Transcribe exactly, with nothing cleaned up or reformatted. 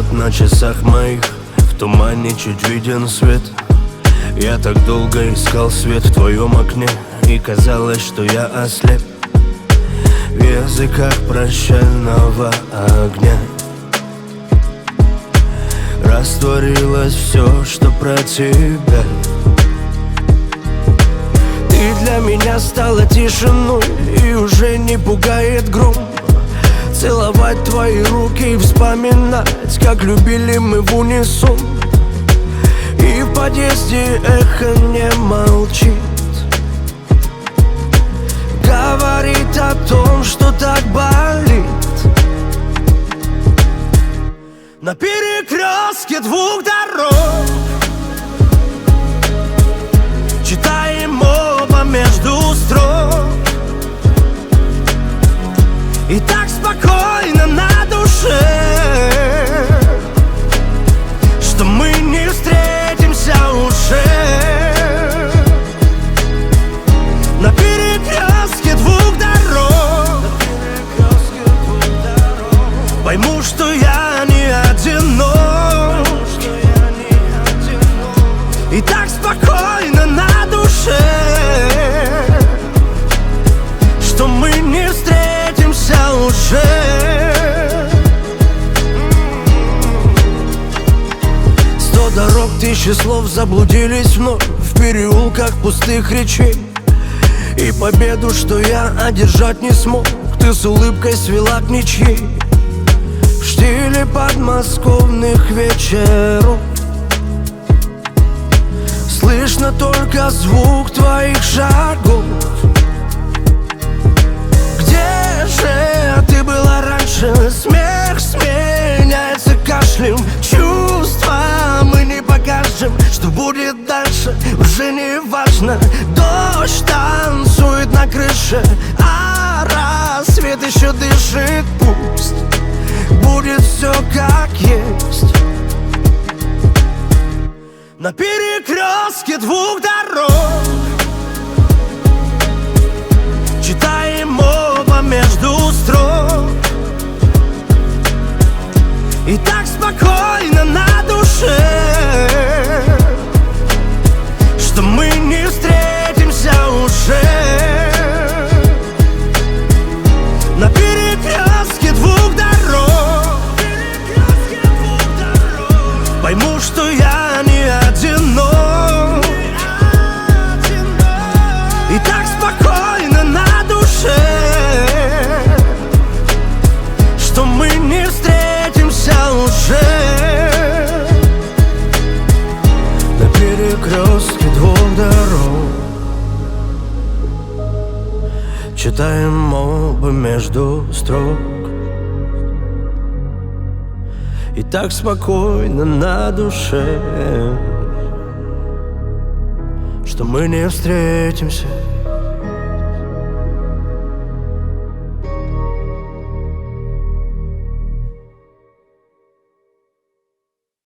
бьет на часах моих, в тумане чуть виден свет. Я так долго искал свет в твоем окне, и казалось, что я ослеп в языках прощального огня. Растворилось все, что про тебя. Ты для меня стала тишиной, и уже не пугает гром. Целовать твои руки и вспоминать, как любили мы в унисон. И в подъезде эхо не молчит, говорит о том, что так болит. На перекрестке двух дорог читаем оба между строк, и так спокойно на душе, что мы не встретимся уже. На перекрестке двух дорог пойму, что я не одинок, и так спокойно на душе, что мы не встретимся уже. Сто дорог, тысячи слов заблудились вновь в переулках пустых речей. И победу, что я одержать не смог, ты с улыбкой свела к ничьей. В штиле подмосковных вечеров слышно только звук твоих шагов. Где же ты была раньше? Смех сменяется кашлем. Чувства мы не покажем. Что будет дальше, уже не важно. Дождь танцует на крыше, а рассвет еще дышит. Пусть будет все как есть. На перекрестке двух дорог читаем оба между строк, и так спокойно на душе, что мы не встретимся уже. На перекрестке двух дорог пойму, что я не одинок, и так спокойно на душе, что мы не встретимся уже. На перекрестке двух дорог читаем оба между строк, и так спокойно на душе, что мы не встретимся